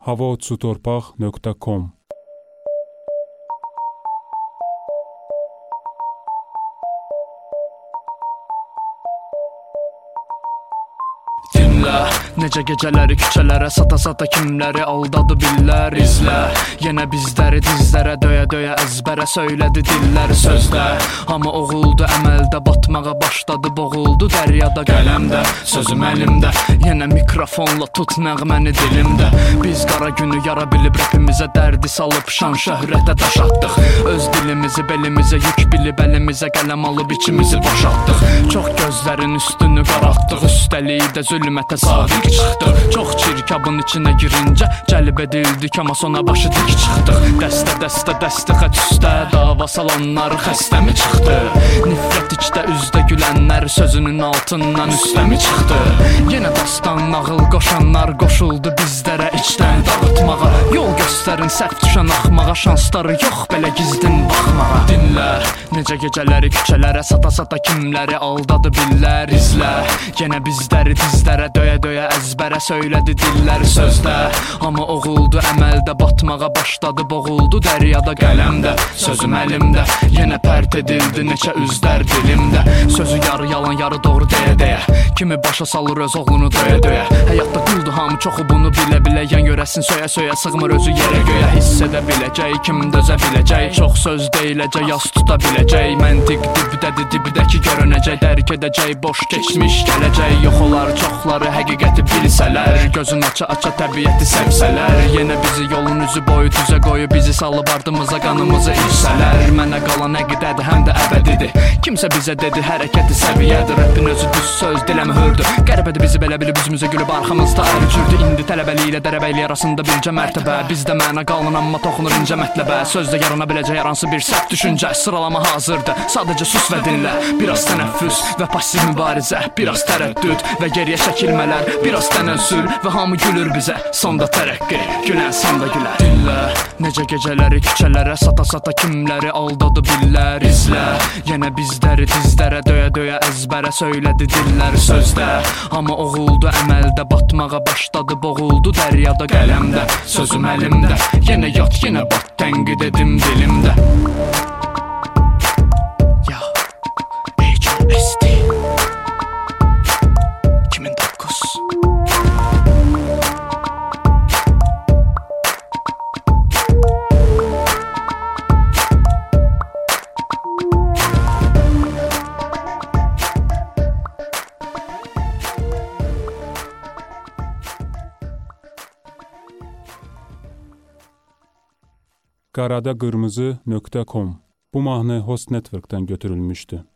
havaotsutorpaq.com Dinlə, necə gecələri küçələrə sata-sata kimləri aldadı billər. İzlə, yenə bizləri dizlərə döyə-döyə əzbərə söylədi dillər sözdə. Amma oğuldu əməldə, batmağa başladı, boğuldu dəryada qələmdə. Sözüm əlimdə, yenə mikrofonla tut nəğməni dilimdə. Biz qara günü yara bilib rapimizə dərdi salıb şan şöhrətə daş atdıq. Öz dilimizi belimizə yük bilib əlimizə qələm alıb içimizi boşaltdıq. Çox gözlərin üstünü qaraltdıq, üstəlik də zülmətə sadiq çıxdıq. Çox çirkabın içinə girincə cəlb edildik, amma sona başı dik çıxdıq. Dəstə xət üstə dava salanlar xəstəmi çıxdı. Nifrət içdə üzdə gülənlər sözünün altından üstəmi çıxdı. Yenə dastan nağıl qoşanlar qoşuldu bizlərə içdən dağıtmağa. Yol göstərin səhv düşən axmağa, şansları yox belə gizdin baxmağa. Dinlə, necə gecələri küçələrə sata-sata kimləri aldadı billər. İzlə, yenə bizləri dizlərə döyə-döyə əzbərə söylədi dillər sözdə. Amma oğuldu əməldə, batmağa başladı, boğuldu dəryada qələmdə. Sözüm əlimdə, yenə pərt edildi neçə üzlər dilimdə. Sözü yarı yalan, yarı doğru deyə-deyə, kimi başa salır öz oğlunu döyə-döyə. Həyatda qıldı hamı çoxu bunu bilə-bilə, yan görəsin söyə-söyə, sığmır özü yerə göyə. Hiss edə biləcək, kim dözə biləcək, çox söz deyiləcək, yas tuta biləcək. Məntiq dibdədir, dibdəki görünəcək, dərk edəcək, boş keçmiş gələcək. Yox olar çoxları həqiqəti bilsələr, gözün aça-aça təbiəti sevsələr. Yenə bizi yolun üzü boyu düzə qoyub, bizi salıb ardımıza qanımızı içsələr. Mənə qalan əqidədir, həm də əbədidir. Kimsə bizə dedi, hərəkəti səviyyədir. Rapin özü düz söz, dilə mühürdür. Qəribədir bizi belə bilib üzümüzə gülüb arxamızda ərcürdü. İndi tələbəli ilə dərəbəyli arasında bircə mərtəbə. Bizdə mənə qalın, amma toxunur incə mətləbə. Sözdə yarana biləcək hər hansı bir səhv düşüncə. Sıralama hazırdır, sadəcə sus və dinlə. Biraz tənəffüs və passiv mübarizə, biraz tərəddüd və geriyə çəkilmələr, biraz tənəzzül və hamı gülür bizə. Sonda tərəqqi, gülən sonda gülər. Dinlə, necə gecələri küçələrə sata-sata kimləri aldadı billər. İzlə, yenə bizləri dizlərə döyə-döyə əzbərə söylədi dillər sözdə. Amma oğuldu əməldə, batmağa başladı, boğuldu dəryada qələmdə. Sözüm əlimdə, yenə yat, yenə bat, tənqid edim dilimdə. qaradaqırmızı.com Bu mahnı Host Network'dan götürülmüşdü.